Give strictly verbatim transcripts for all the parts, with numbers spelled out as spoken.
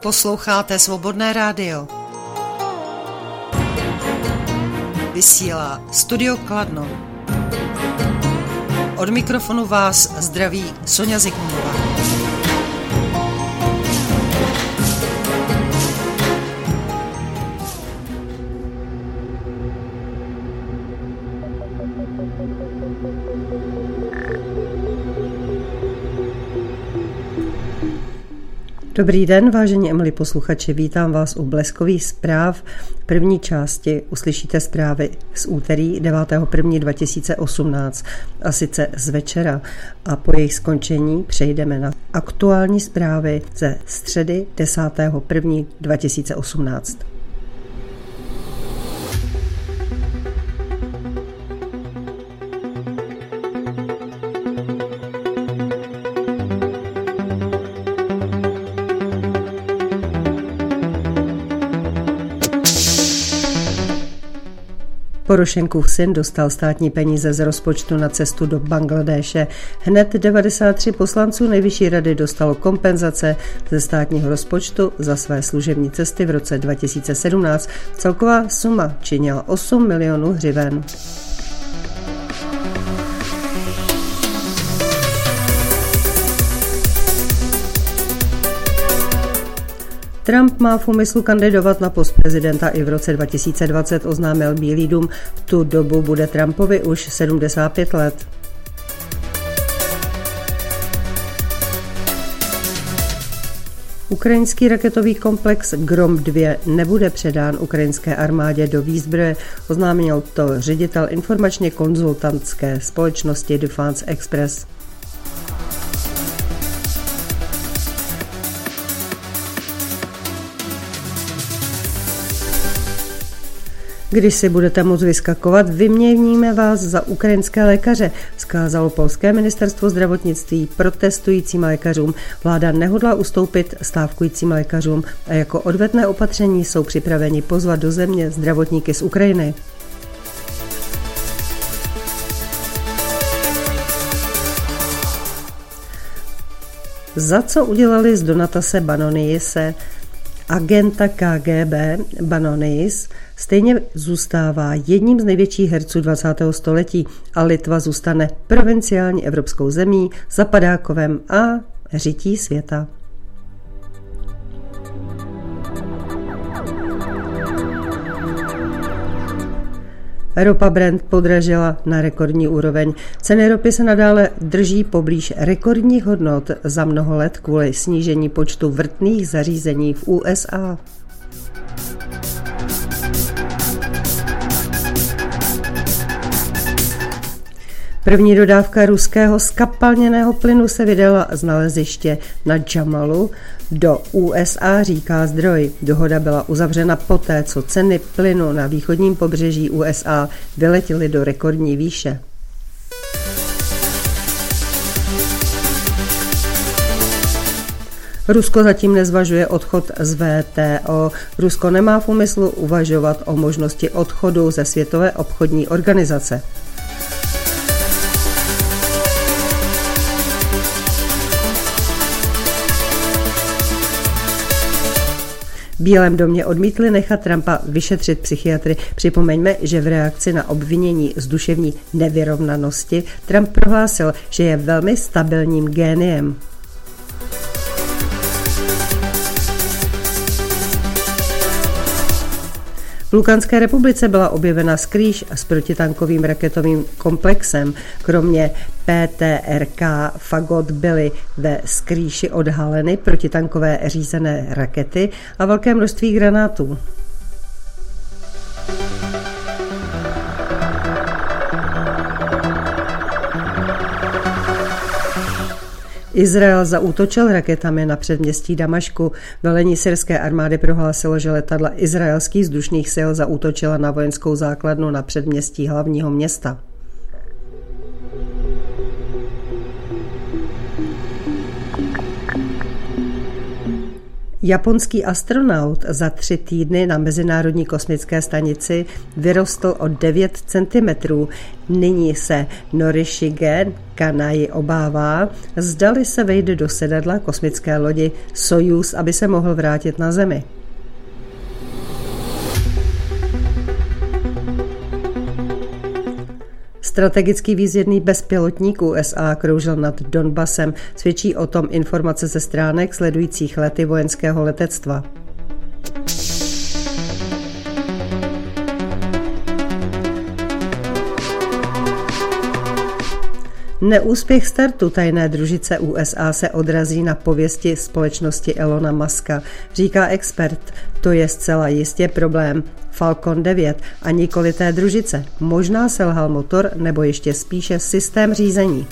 Posloucháte Svobodné rádio. Vysílá Studio Kladno. Od mikrofonu vás zdraví Soňa Zikmundová. Dobrý den, vážení a milí posluchači, vítám vás u Bleskových zpráv. V první části uslyšíte zprávy z úterý devátého prvního dva tisíce osmnáct, a sice z večera, a po jejich skončení přejdeme na aktuální zprávy ze středy desátého prvního dva tisíce osmnáct. Porošenkův syn dostal státní peníze z rozpočtu na cestu do Bangladéše. Hned devadesát tři poslanců Nejvyšší rady dostalo kompenzace ze státního rozpočtu za své služební cesty v roce dva tisíce sedmnáct. Celková suma činila osm milionů hřiven. Trump má v úmyslu kandidovat na post prezidenta i v roce dva tisíce dvacet, oznámil Bílý dům. V tu dobu bude Trumpovi už sedmdesát pět let. Ukrajinský raketový komplex Grom dva nebude předán ukrajinské armádě do výzbroje, oznámil to ředitel informačně konzultantské společnosti Defense Express. Když si budete moct vyskakovat, vyměníme vás za ukrajinské lékaře, vzkázalo polské ministerstvo zdravotnictví protestujícím lékařům. Vláda nehodlá ustoupit stávkujícím lékařům a jako odvetné opatření jsou připraveni pozvat do země zdravotníky z Ukrajiny. Za co udělali z Donatase Banoniise agenta K G B, Banoniis stejně zůstává jedním z největších herců dvacátého století a Litva zůstane provinciální evropskou zemí, zapadákovem a řití světa. Ropa Brent podražila na rekordní úroveň. Ceny ropy se nadále drží poblíž rekordních hodnot za mnoho let kvůli snížení počtu vrtných zařízení v U S A. První dodávka ruského zkapalněného plynu se vydala z naleziště na Jamalu do U S A, říká zdroj. Dohoda byla uzavřena poté, co ceny plynu na východním pobřeží U S A vyletěly do rekordní výše. Rusko zatím nezvažuje odchod z W T O. Rusko nemá v úmyslu uvažovat o možnosti odchodu ze Světové obchodní organizace. V Bílém domě odmítli nechat Trumpa vyšetřit psychiatry. Připomeňme, že v reakci na obvinění z duševní nevyrovnanosti Trump prohlásil, že je velmi stabilním géniem. V Luganské republice byla objevena skrýš s protitankovým raketovým komplexem. Kromě P T R K Fagot byly ve skrýši odhaleny protitankové řízené rakety a velké množství granátů. Izrael zaútočil raketami na předměstí Damašku. Velení syrské armády prohlásilo, že letadla izraelských vzdušných sil zaútočila na vojenskou základnu na předměstí hlavního města. Japonský astronaut za tři týdny na Mezinárodní kosmické stanici vyrostl o devět centimetrů. Nyní se Norishige Kanai obává, zdali se vejde do sedadla kosmické lodi Sojuz, aby se mohl vrátit na Zemi. Strategický výzvědný bezpilotník U S A kroužil nad Donbasem, svědčí o tom informace ze stránek sledujících lety vojenského letectva. Neúspěch startu tajné družice U S A se odrazí na pověsti společnosti Elona Muska, říká expert. To je zcela jistě problém Falcon devět a nikoli té družice. Možná selhal motor nebo ještě spíše systém řízení.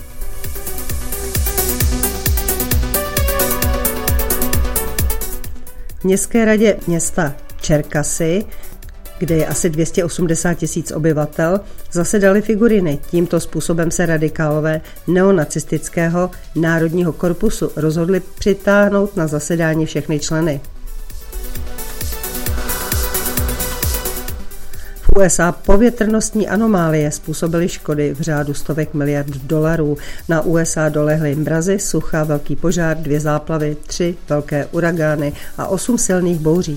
V Městské radě města Čerkasy, kde je asi dvě stě osmdesát tisíc obyvatel, zasedaly figuriny. Tímto způsobem se radikálové neonacistického národního korpusu rozhodli přitáhnout na zasedání všechny členy. V U S A povětrnostní anomálie způsobily škody v řádu stovek miliard dolarů. Na U S A dolehly mrazy, sucha, velký požár, dvě záplavy, tři velké uragány a osm silných bouří.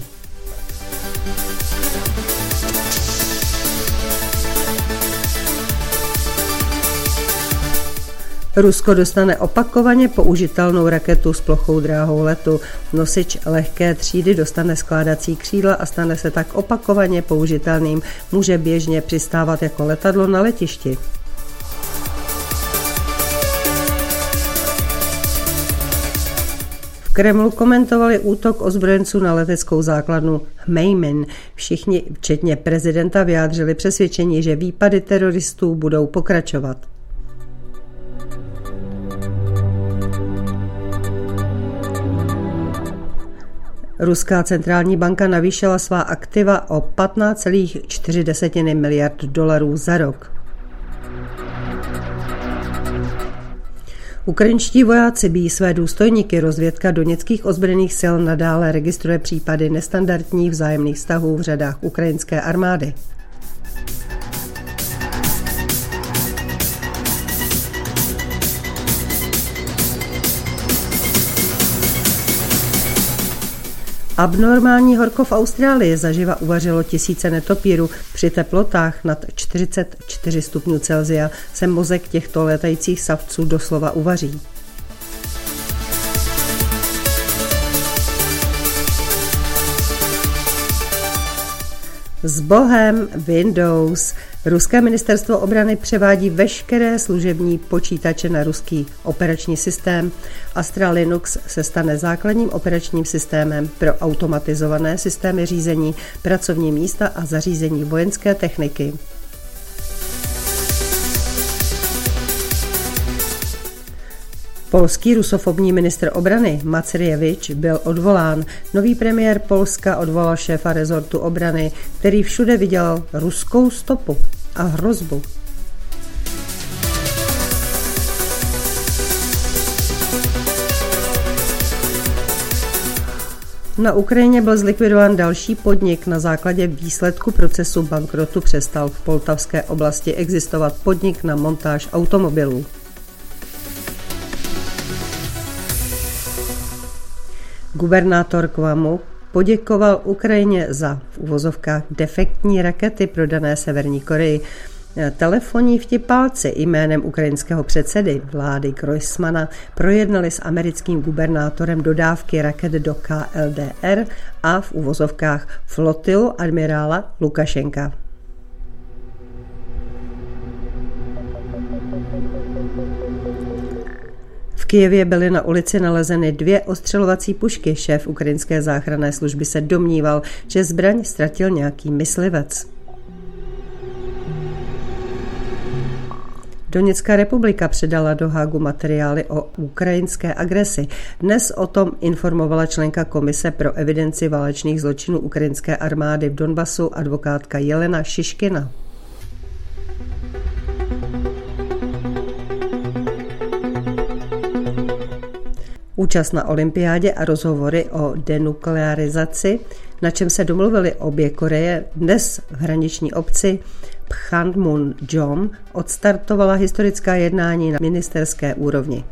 Rusko dostane opakovaně použitelnou raketu s plochou dráhou letu. Nosič lehké třídy dostane skládací křídla a stane se tak opakovaně použitelným. Může běžně přistávat jako letadlo na letišti. V Kremlu komentovali útok ozbrojenců na leteckou základnu Hmejmin. Všichni, včetně prezidenta, vyjádřili přesvědčení, že výpady teroristů budou pokračovat. Ruská centrální banka navýšila svá aktiva o patnáct celá čtyři miliard dolarů za rok. Ukrajinští vojáci bijí své důstojníky. Rozvědka doněckých ozbrojených sil nadále registruje případy nestandardních vzájemných vztahů v řadách ukrajinské armády. Abnormální horko v Austrálii zaživa uvařilo tisíce netopírů. Při teplotách nad čtyřicet čtyři stupňů Celsia se mozek těchto létajících savců doslova uvaří. S bohem Windows. Ruské ministerstvo obrany převádí veškeré služební počítače na ruský operační systém. Astra Linux se stane základním operačním systémem pro automatizované systémy řízení, pracovní místa a zařízení vojenské techniky. Polský rusofobní ministr obrany Macierewicz byl odvolán. Nový premiér Polska odvolal šéfa rezortu obrany, který všude viděl ruskou stopu a hrozbu. Na Ukrajině byl zlikvidován další podnik. Na základě výsledku procesu bankrotu přestal v Poltavské oblasti existovat podnik na montáž automobilů. Gubernátor Kvamu poděkoval Ukrajině za v uvozovkách defektní rakety prodané Severní Koreji. Telefonní vtipálci jménem ukrajinského předsedy vlády Groysmana projednali s americkým gubernátorem dodávky raket do K L D R a v uvozovkách flotilu admirála Lukašenka. V Kyjevě byly na ulici nalezeny dvě ostřelovací pušky. Šéf ukrajinské záchranné služby se domníval, že zbraň ztratil nějaký myslivec. Doněcká republika předala do Hágu materiály o ukrajinské agresi. Dnes o tom informovala členka komise pro evidenci válečných zločinů ukrajinské armády v Donbasu advokátka Jelena Šiškina. Účast na olympiádě a rozhovory o denuklearizaci, na čem se domluvily obě Koreje, dnes v hraniční obci Panmunjom odstartovala historická jednání na ministerské úrovni.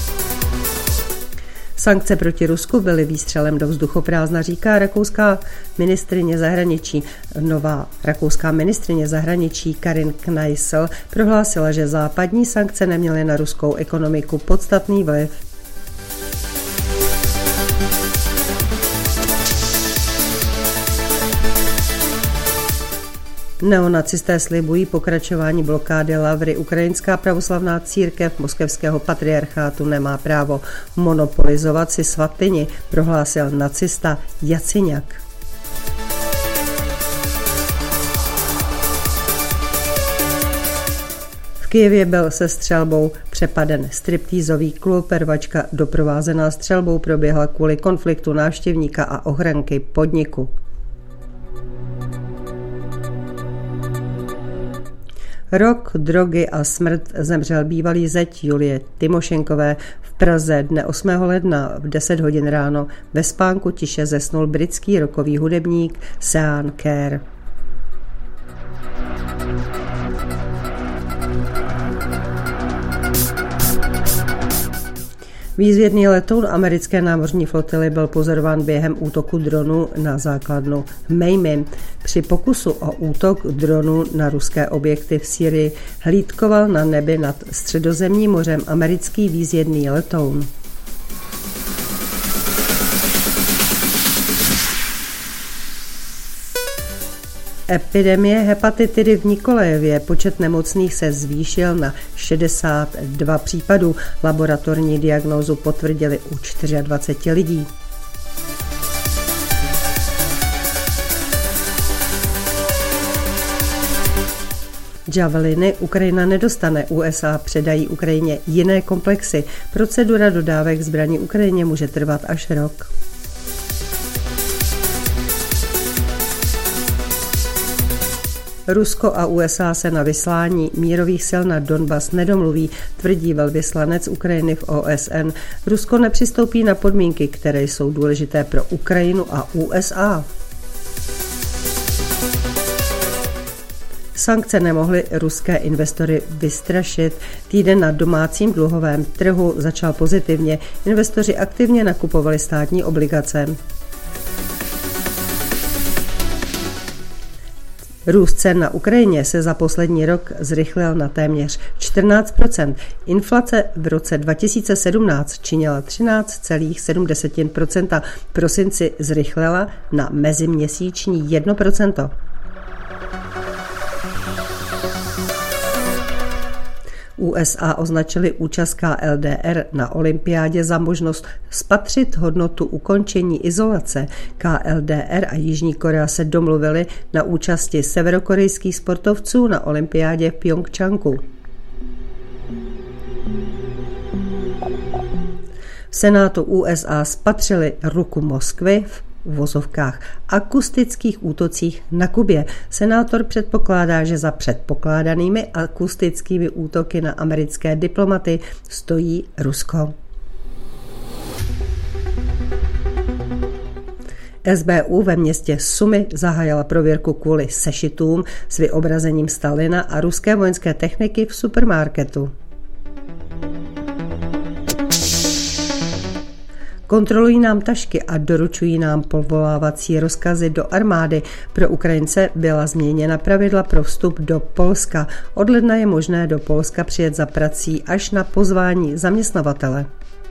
Sankce proti Rusku byly výstřelem do vzduchoprázdna, říká rakouská ministryně zahraničí. Nová rakouská ministryně zahraničí Karin Kneißl prohlásila, že západní sankce neměly na ruskou ekonomiku podstatný vliv. Neonacisté slibují pokračování blokády Lavry. Ukrajinská pravoslavná církev moskevského patriarchátu nemá právo monopolizovat si svatyni, prohlásil nacista Jaciňak. V Kyjevě byl se střelbou přepaden striptýzový klub. Rvačka doprovázená střelbou proběhla kvůli konfliktu návštěvníka a ochranky podniku. Rok, drogy a smrt, zemřel bývalý zeť Julie Tymošenkové. V Praze dne osmého ledna v deset hodin ráno ve spánku tiše zesnul britský rockový hudebník Sean Carr. Výzvědný letoun americké námořní flotily byl pozorován během útoku dronu na základnu Mejmy. Při pokusu o útok dronu na ruské objekty v Sýrii hlídkoval na nebi nad Středozemním mořem americký výzvědný letoun. Epidemie hepatitidy v Nikolajevě. Počet nemocných se zvýšil na šedesát dva případů. Laboratorní diagnózu potvrdili u dvacet čtyři lidí. Javeliny Ukrajina nedostane, U S A předají Ukrajině jiné komplexy. Procedura dodávek zbraní Ukrajině může trvat až rok. Rusko a U S A se na vyslání mírových sil na Donbas nedomluví, tvrdí velvyslanec Ukrajiny v O S N. Rusko nepřistoupí na podmínky, které jsou důležité pro Ukrajinu a U S A. Sankce nemohly ruské investory vystrašit. Týden na domácím dluhovém trhu začal pozitivně. Investoři aktivně nakupovali státní obligace. Růst cen na Ukrajině se za poslední rok zrychlil na téměř čtrnáct procent. Inflace v roce dva tisíce sedmnáct činila třináct celá sedm procenta. V prosinci zrychlila na meziměsíční jedno procento. U S A označili účast K L D R na olympiádě za možnost spatřit hodnotu ukončení izolace. K L D R a Jižní Korea se domluvili na účasti severokorejských sportovců na olympiádě v Pjongčangu. V Senátu U S A spatřili ruku Moskvy v uvozovkách akustických útocích na Kubě. Senátor předpokládá, že za předpokládanými akustickými útoky na americké diplomaty stojí Rusko. S B U ve městě Sumy zahájila prověrku kvůli sešitům s vyobrazením Stalina a ruské vojenské techniky v supermarketu. Kontrolují nám tašky a doručují nám povolávací rozkazy do armády. Pro Ukrajince byla změněna pravidla pro vstup do Polska. Od ledna je možné do Polska přijet za prací až na pozvání zaměstnavatele.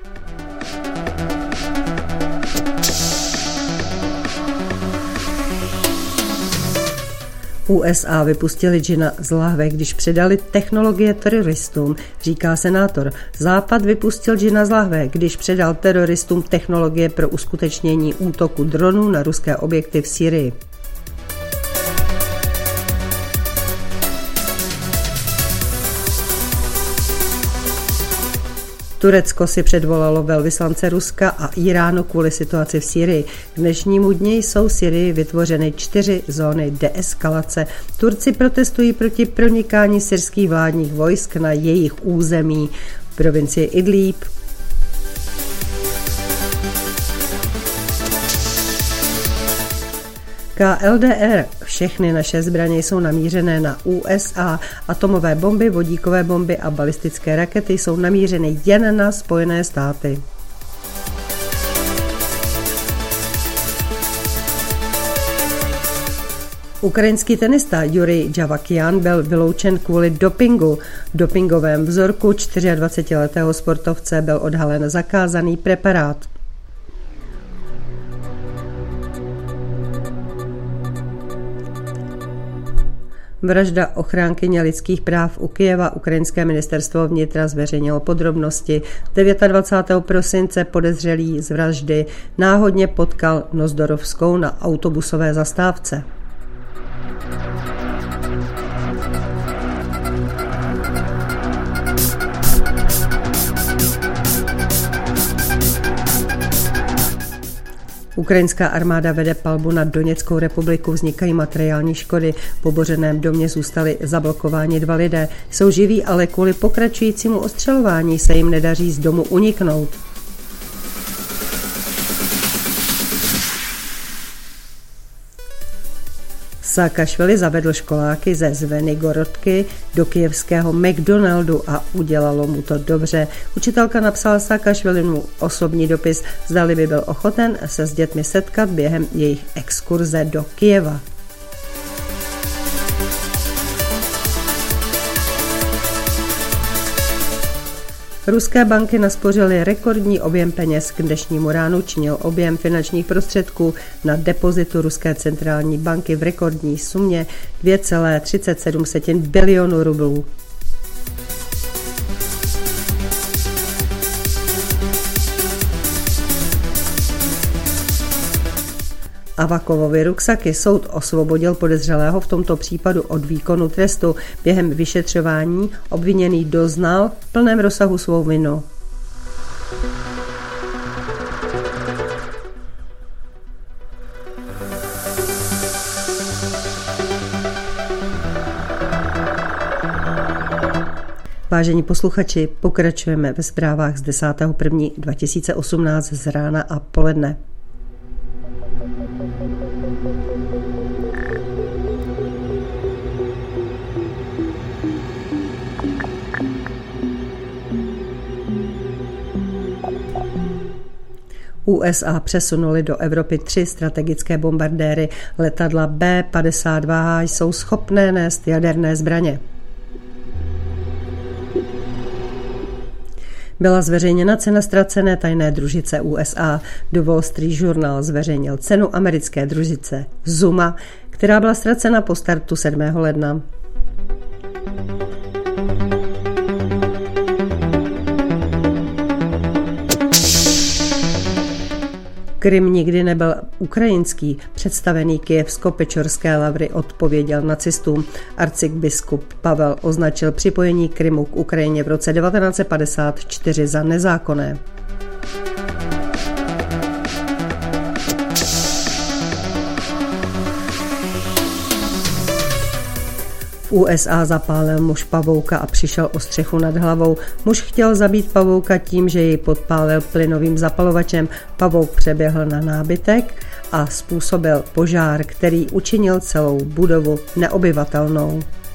U S A vypustili džina z lahve, když předali technologie teroristům, říká senátor. Západ vypustil džina z lahve, když předal teroristům technologie pro uskutečnění útoku dronů na ruské objekty v Sýrii. Turecko si předvolalo velvyslance Ruska a Iránu kvůli situaci v Sýrii. K dnešnímu dni jsou v Sýrii vytvořeny čtyři zóny deeskalace. Turci protestují proti pronikání syrských vládních vojsk na jejich území v provincii Idlíb. K L D R. Všechny naše zbraně jsou namířené na U S A. Atomové bomby, vodíkové bomby a balistické rakety jsou namířeny jen na Spojené státy. Ukrajinský tenista Jurij Javakian byl vyloučen kvůli dopingu. V dopingovém vzorku dvacetčtyřletého sportovce byl odhalen zakázaný preparát. Vražda ochránkyně lidských práv u Kyjeva. Ukrajinské ministerstvo vnitra zveřejnilo podrobnosti. dvacátého devátého prosince podezřelý z vraždy náhodně potkal Nozdorovskou na autobusové zastávce. Ukrajinská armáda vede palbu na Doněckou republiku, vznikají materiální škody. V pobořeném domě zůstali zablokováni dva lidé. Jsou živí, ale kvůli pokračujícímu ostřelování se jim nedaří z domu uniknout. Saakašvili zavedl školáky ze Zvenigorodky do kyjevského McDonaldu a udělalo mu to dobře. Učitelka napsala Saakašvilimu osobní dopis, zdali by byl ochoten se s dětmi setkat během jejich exkurze do Kyjeva. Ruské banky naspořily rekordní objem peněz. K dnešnímu ránu činil objem finančních prostředků na depozitu Ruské centrální banky v rekordní sumě dvě celé třicet sedm bilionu rublů. Avakovovi ruksaky. Soud osvobodil podezřelého v tomto případu od výkonu trestu. Během vyšetřování obviněný doznal v plném rozsahu svou vinu. Vážení posluchači, pokračujeme ve zprávách z desátého prvního dva tisíce osmnáct z rána a poledne. U S A přesunuli do Evropy tři strategické bombardéry. Letadla B padesát dva H jsou schopné nést jaderné zbraně. Byla zveřejněna cena ztracené tajné družice U S A. The Wall Street Journal zveřejnil cenu americké družice Zuma, která byla ztracena po startu sedmého ledna. Krym nikdy nebyl ukrajinský. Představený Kyjevsko-Pečorské lavry odpověděl nacistům. Arcibiskup Pavel označil připojení Krymu k Ukrajině v roce devatenáct set padesát čtyři za nezákonné. V U S A zapálil muž pavouka a přišel o střechu nad hlavou. Muž chtěl zabít pavouka tím, že jej podpálil plynovým zapalovačem. Pavouk přeběhl na nábytek a způsobil požár, který učinil celou budovu neobyvatelnou.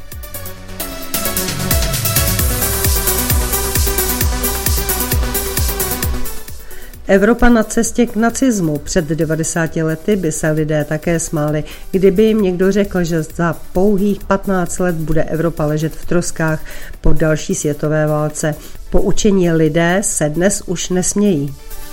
Evropa na cestě k nacismu. Před devadesáti lety by se lidé také smáli, kdyby jim někdo řekl, že za pouhých patnáct let bude Evropa ležet v troskách po další světové válce. Poučení lidé se dnes už nesmějí.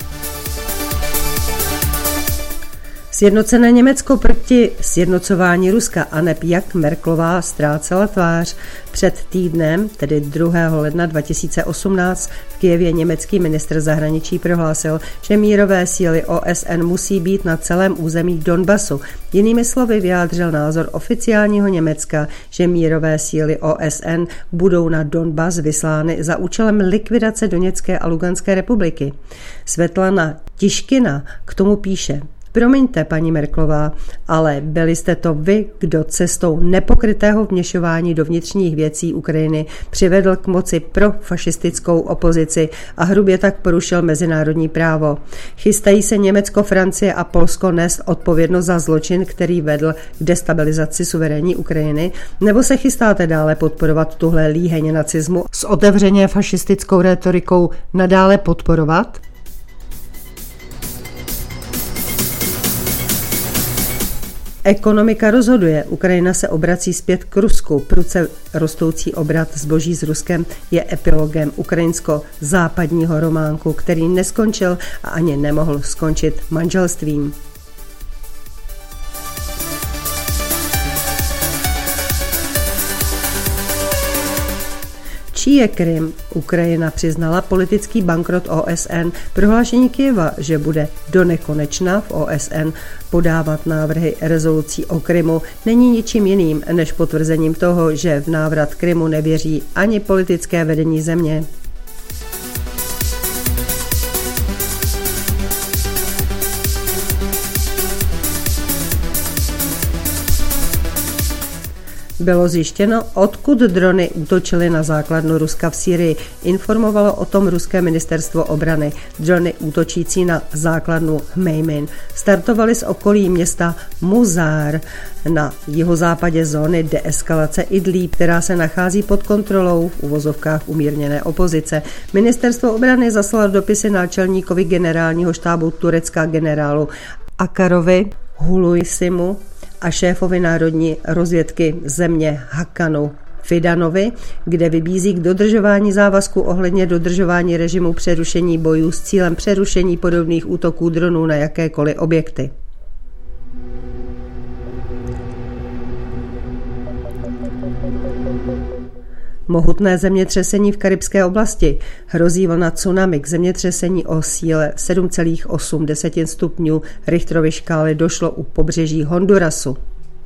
Sjednocené Německo proti sjednocování Ruska, aneb jak Merkelová ztrácela tvář. Před týdnem, tedy druhého ledna dva tisíce osmnáct, v Kyjevě německý ministr zahraničí prohlásil, že mírové síly O S N musí být na celém území Donbasu. Jinými slovy vyjádřil názor oficiálního Německa, že mírové síly O S N budou na Donbas vyslány za účelem likvidace Doněcké a Luganské republiky. Svetlana Tiškina k tomu píše: Promiňte, paní Merkelová, ale byli jste to vy, kdo cestou nepokrytého vměšování do vnitřních věcí Ukrajiny přivedl k moci profašistickou opozici a hrubě tak porušil mezinárodní právo. Chystají se Německo, Francie a Polsko nést odpovědnost za zločin, který vedl k destabilizaci suverénní Ukrajiny, nebo se chystáte dále podporovat tuhle líheň nacismu s otevřeně fašistickou rétorikou nadále podporovat? Ekonomika rozhoduje. Ukrajina se obrací zpět k Rusku. Prudce rostoucí obrat zboží s Ruskem je epilogem ukrajinsko-západního románku, který neskončil a ani nemohl skončit manželstvím. Čí je Krym? Ukrajina přiznala politický bankrot O S N. Prohlášení Kyjeva, že bude do nekonečna v O S N podávat návrhy rezolucí o Krymu, není ničím jiným než potvrzením toho, že v návrat Krymu nevěří ani politické vedení země. Bylo zjištěno, odkud drony útočily na základnu Ruska v Sýrii. Informovalo o tom ruské ministerstvo obrany. Drony útočící na základnu Hmejmin startovaly z okolí města Muzár na jihozápadě zóny deeskalace Idlíb, která se nachází pod kontrolou v uvozovkách umírněné opozice. Ministerstvo obrany zaslalo dopisy náčelníkovi generálního štábu Turecka generálu Akarovi Hulusimu a šéfovi národní rozvědky země Hakanu Fidanovi, kde vybízí k dodržování závazku ohledně dodržování režimu přerušení bojů s cílem přerušení podobných útoků dronů na jakékoliv objekty. Mohutné zemětřesení v karibské oblasti. Hrozí vlna tsunami. K zemětřesení o síle sedm celá osm stupňů Richterovy škály došlo u pobřeží Hondurasu.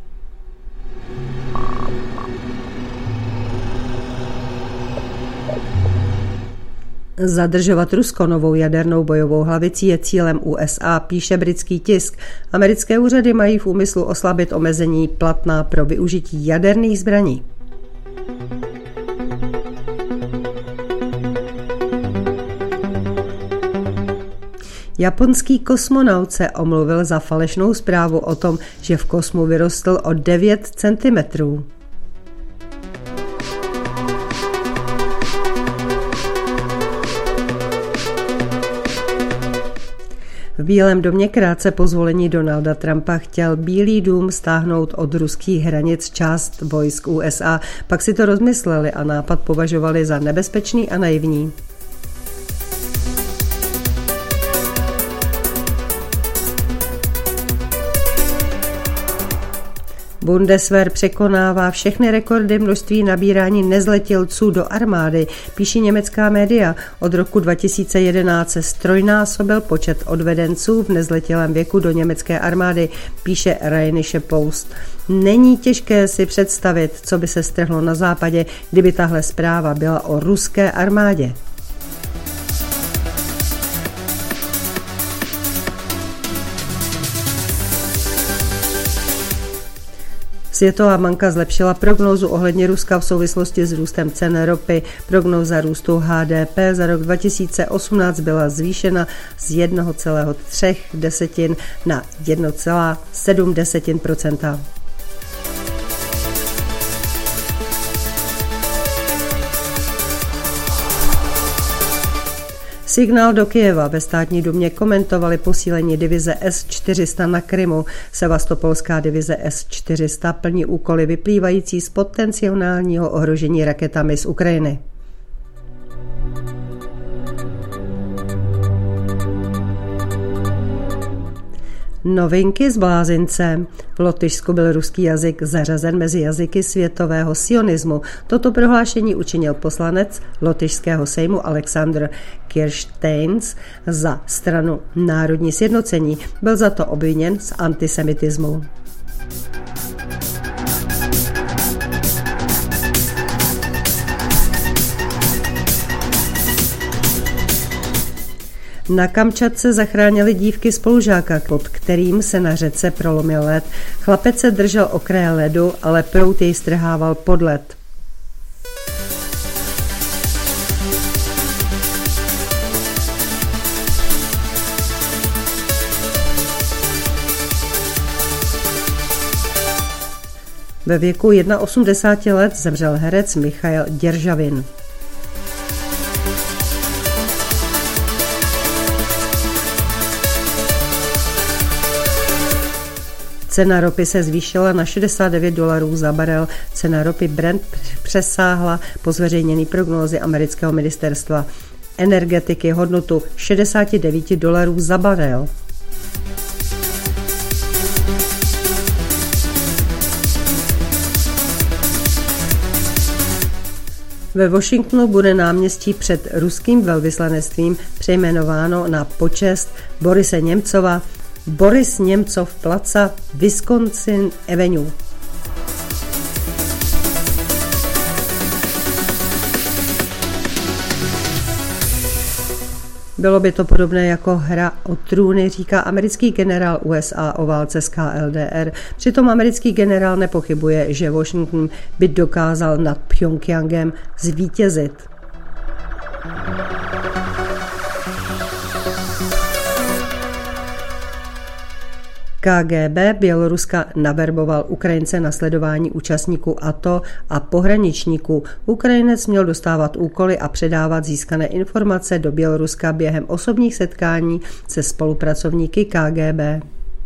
Zadržovat Rusko novou jadernou bojovou hlavicí je cílem U S A, píše britský tisk. Americké úřady mají v úmyslu oslabit omezení platná pro využití jaderných zbraní. Japonský kosmonaut se omluvil za falešnou zprávu o tom, že v kosmu vyrostl o devět centimetrů. V Bílém domě krátce po zvolení Donalda Trumpa chtěl Bílý dům stáhnout od ruských hranic část vojsk U S A, pak si to rozmysleli a nápad považovali za nebezpečný a naivní. Bundeswehr překonává všechny rekordy množství nabírání nezletilců do armády, píší německá média. Od roku dva tisíce jedenáct se strojnásobil počet odvedenců v nezletilém věku do německé armády, píše Rheinische Post. Není těžké si představit, co by se strhlo na západě, kdyby tahle zpráva byla o ruské armádě. Světová banka zlepšila prognózu ohledně Ruska v souvislosti s růstem cen ropy. Prognóza růstu H D P za rok dva tisíce osmnáct byla zvýšena z jedna celá tři na jedna celá sedm procenta. Signál do Kyjeva. Ve státní dumě komentovali posílení divize S čtyři sta na Krymu. Sevastopolská divize S čtyři sta plní úkoly vyplývající z potenciálního ohrožení raketami z Ukrajiny. Novinky z blázince. V Lotyšsku byl ruský jazyk zařazen mezi jazyky světového sionismu. Toto prohlášení učinil poslanec Lotyšského sejmu Alexander Kirsteins za stranu Národní sjednocení. Byl za to obviněn z antisemitismu. Na Kamčatce zachránili dívky spolužáka, pod kterým se na řece prolomil led. Chlapec se držel okraje ledu, ale proud jej strhával pod led. Ve věku osmdesáti jedna let zemřel herec Michail Děržavin. Cena ropy se zvýšila na šedesát devět dolarů za barel. Cena ropy Brent přesáhla po zveřejněné prognózy amerického ministerstva energetiky hodnotu šedesát devět dolarů za barel. Ve Washingtonu bude náměstí před ruským velvyslanectvím přejmenováno na počest Borise Němcova, Boris Němcov Plaza, Wisconsin Avenue. Bylo by to podobné jako hra o trůny, říká americký generál U S A o válce s K L D R. Přitom americký generál nepochybuje, že Washington by dokázal nad Pchjongjangem zvítězit. K G B Běloruska naverboval Ukrajince na sledování účastníků A T O a pohraničníků. Ukrajinec měl dostávat úkoly a předávat získané informace do Běloruska během osobních setkání se spolupracovníky K G B.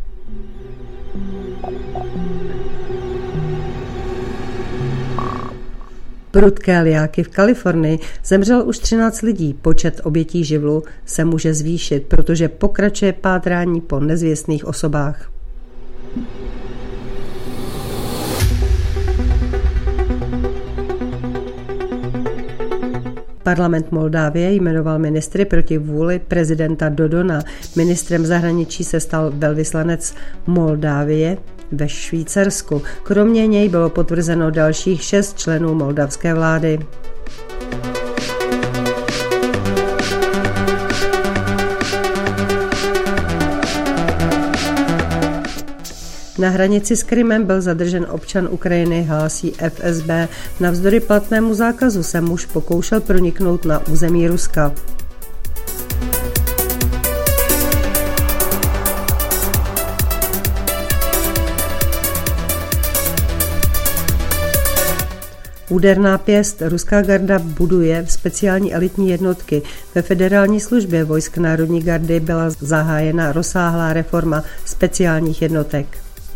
Prudké lijáky v Kalifornii zemřel už třináct lidí. Počet obětí živlu se může zvýšit, protože pokračuje pátrání po nezvěstných osobách. Parlament Moldávie jmenoval ministry proti vůli prezidenta Dodona. Ministrem zahraničí se stal velvyslanec Moldávie ve Švýcarsku. Kromě něj bylo potvrzeno dalších šest členů moldavské vlády. Na hranici s Krymem byl zadržen občan Ukrajiny, hlásí F S B. Navzdory platnému zákazu se muž pokoušel proniknout na území Ruska. Úderná pěst. Ruská garda buduje speciální elitní jednotky. Ve federální službě vojsk Národní gardy byla zahájena rozsáhlá reforma speciálních jednotek.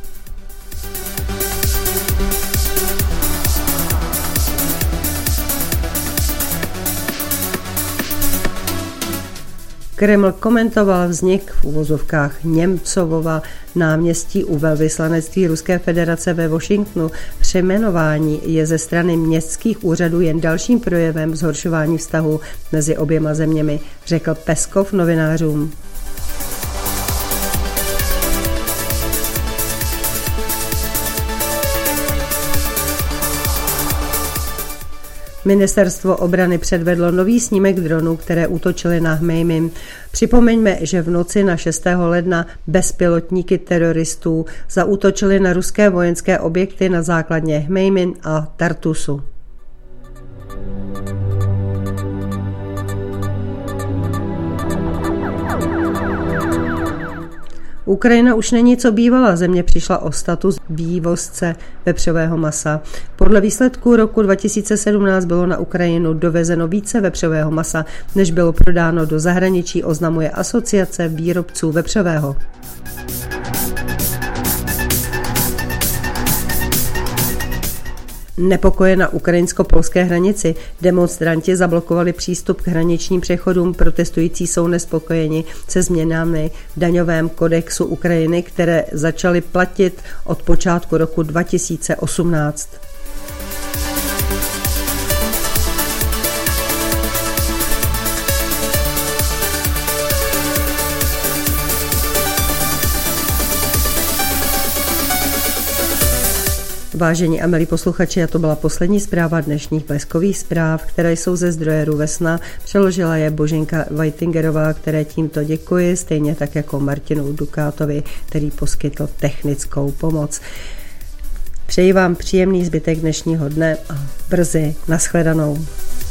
Kreml komentoval vznik v uvozovkách Němcovova náměstí u velvyslanectví Ruské federace ve Washingtonu. Přejmenování je ze strany městských úřadů jen dalším projevem zhoršování vztahů mezi oběma zeměmi, řekl Peskov novinářům. Ministerstvo obrany předvedlo nový snímek dronů, které útočily na Hmejmim. Připomeňme, že v noci na šestého ledna bezpilotníky teroristů zaútočily na ruské vojenské objekty na základně Hmejmin a Tartusu. Ukrajina už není, co bývala. Země přišla o status vývozce vepřového masa. Podle výsledků roku dva tisíce sedmnáct bylo na Ukrajinu dovezeno více vepřového masa, než bylo prodáno do zahraničí, oznamuje Asociace výrobců vepřového. Nepokoje na ukrajinsko-polské hranici. Demonstranti zablokovali přístup k hraničním přechodům, protestující jsou nespokojeni se změnami v daňovém kodexu Ukrajiny, které začaly platit od počátku roku dva tisíce osmnáct. Vážení a milí posluchači, a to byla poslední zpráva dnešních Bleskových zpráv, které jsou ze zdroje Ruvesna. Přeložila je Boženka Vajtingerová, které tímto děkuji, stejně tak jako Martinu Dukátovi, který poskytl technickou pomoc. Přeji vám příjemný zbytek dnešního dne a brzy nashledanou.